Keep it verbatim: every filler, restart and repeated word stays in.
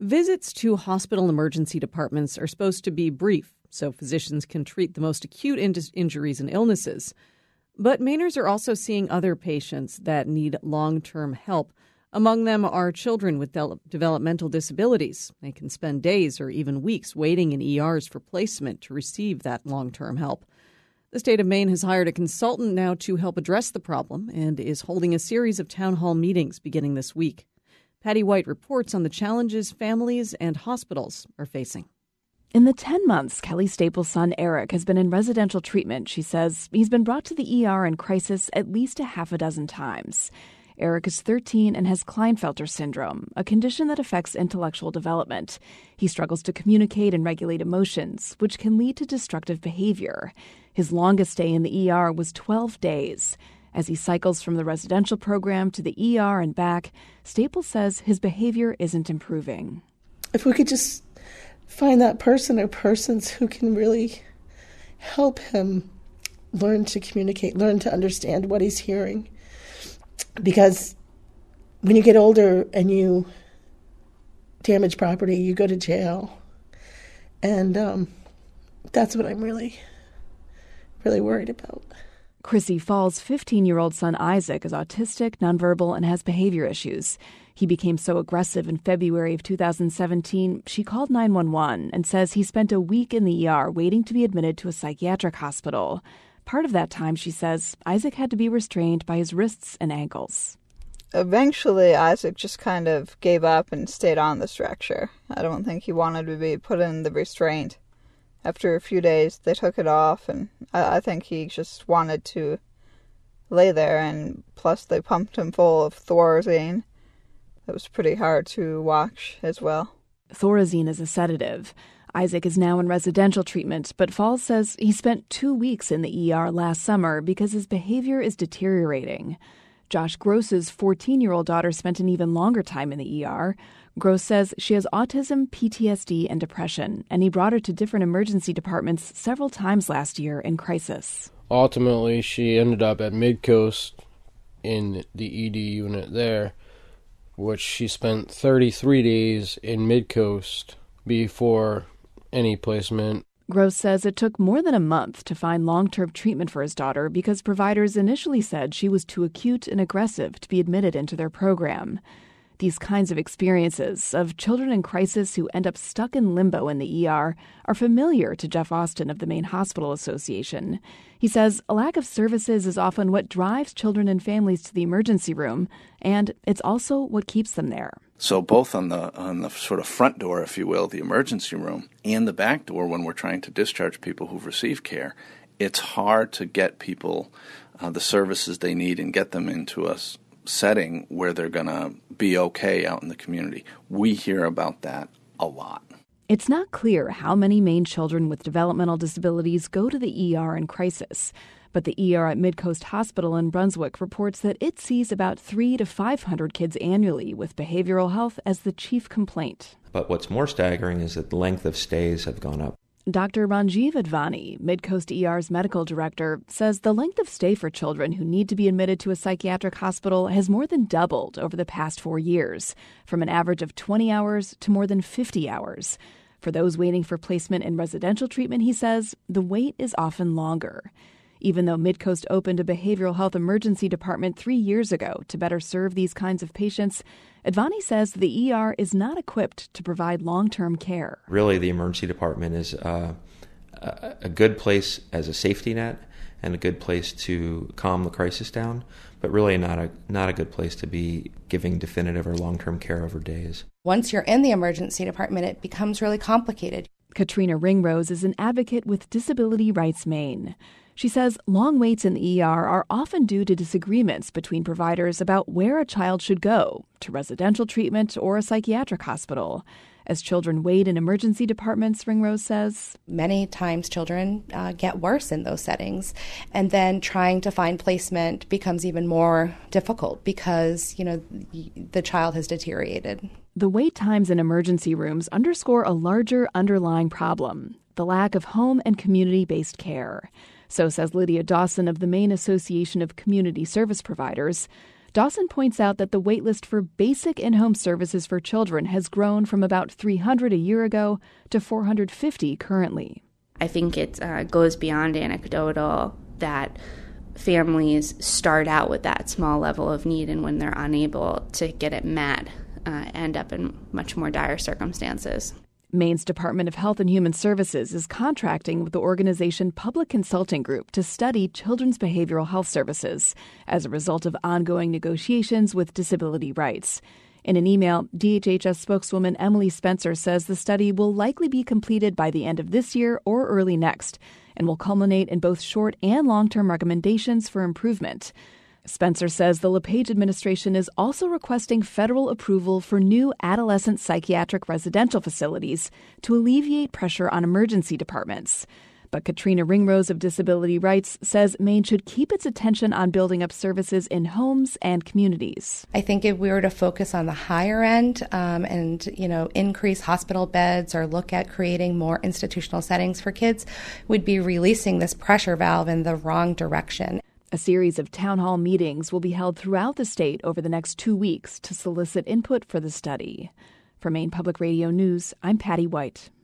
Visits to hospital emergency departments are supposed to be brief, so physicians can treat the most acute in- injuries and illnesses. But Mainers are also seeing other patients that need long-term help. Among them are children with de- developmental disabilities. They can spend days or even weeks waiting in E Rs for placement to receive that long-term help. The state of Maine has hired a consultant now to help address the problem and is holding a series of town hall meetings beginning this week. Patty White reports on the challenges families and hospitals are facing. In the ten months Kelly Staples' son Eric has been in residential treatment, she says he's been brought to the E R in crisis at least a half a dozen times. Eric is thirteen and has Klinefelter syndrome, a condition that affects intellectual development. He struggles to communicate and regulate emotions, which can lead to destructive behavior. His longest stay in the E R was twelve days. As he cycles from the residential program to the E R and back, Staples says his behavior isn't improving. If we could just find that person or persons who can really help him learn to communicate, learn to understand what he's hearing. Because when you get older and you damage property, you go to jail. And um, that's what I'm really, really worried about. Chrissy Fall's fifteen-year-old son Isaac is autistic, nonverbal, and has behavior issues. He became so aggressive in February of two thousand seventeen, she called nine one one and says he spent a week in the E R waiting to be admitted to a psychiatric hospital. Part of that time, she says, Isaac had to be restrained by his wrists and ankles. Eventually, Isaac just kind of gave up and stayed on the structure. I don't think he wanted to be put in the restraint. After a few days, they took it off, and I, I think he just wanted to lay there, and plus they pumped him full of Thorazine. It was pretty hard to watch as well. Thorazine is a sedative. Isaac is now in residential treatment, but Falls says he spent two weeks in the E R last summer because his behavior is deteriorating. Josh Gross's fourteen-year-old daughter spent an even longer time in the E R. Gross says she has autism, P T S D, and depression, and he brought her to different emergency departments several times last year in crisis. Ultimately, she ended up at Midcoast in the E D unit there, which she spent thirty-three days in Midcoast before any placement. Gross says it took more than a month to find long-term treatment for his daughter because providers initially said she was too acute and aggressive to be admitted into their program. These kinds of experiences of children in crisis who end up stuck in limbo in the E R are familiar to Jeff Austin of the Maine Hospital Association. He says a lack of services is often what drives children and families to the emergency room, and it's also what keeps them there. So both on the on the sort of front door, if you will, the emergency room, and the back door when we're trying to discharge people who've received care, it's hard to get people uh, the services they need and get them into a setting where they're going to be okay out in the community. We hear about that a lot. It's not clear how many Maine children with developmental disabilities go to the E R in crisis, but the E R at Midcoast Hospital in Brunswick reports that it sees about three to five hundred kids annually with behavioral health as the chief complaint. But what's more staggering is that the length of stays have gone up. Doctor Ranjiv Advani, Midcoast E R's medical director, says the length of stay for children who need to be admitted to a psychiatric hospital has more than doubled over the past four years, from an average of twenty hours to more than fifty hours. For those waiting for placement in residential treatment, he says, the wait is often longer. Even though Midcoast opened a behavioral health emergency department three years ago to better serve these kinds of patients, Advani says the E R is not equipped to provide long-term care. Really, the emergency department is uh, a good place as a safety net and a good place to calm the crisis down, but really not a not a good place to be giving definitive or long-term care over days. Once you're in the emergency department, it becomes really complicated. Katrina Ringrose is an advocate with Disability Rights Maine. She says long waits in the E R are often due to disagreements between providers about where a child should go, to residential treatment or a psychiatric hospital. As children wait in emergency departments, Ringrose says, many times children uh, get worse in those settings, and then trying to find placement becomes even more difficult because, you know, the child has deteriorated. The wait times in emergency rooms underscore a larger underlying problem, the lack of home and community-based care. So says Lydia Dawson of the Maine Association of Community Service Providers. Dawson points out that the waitlist for basic in-home services for children has grown from about three hundred a year ago to four hundred fifty currently. I think it uh, goes beyond anecdotal that families start out with that small level of need, and when they're unable to get it met, uh, end up in much more dire circumstances. Maine's Department of Health and Human Services is contracting with the organization Public Consulting Group to study children's behavioral health services as a result of ongoing negotiations with disability rights. In an email, D H H S spokeswoman Emily Spencer says the study will likely be completed by the end of this year or early next and will culminate in both short and long-term recommendations for improvement. Spencer says the LePage administration is also requesting federal approval for new adolescent psychiatric residential facilities to alleviate pressure on emergency departments. But Katrina Ringrose of Disability Rights says Maine should keep its attention on building up services in homes and communities. I think if we were to focus on the higher end um, and, you know, increase hospital beds or look at creating more institutional settings for kids, we'd be releasing this pressure valve in the wrong direction. A series of town hall meetings will be held throughout the state over the next two weeks to solicit input for the study. For Maine Public Radio News, I'm Patty White.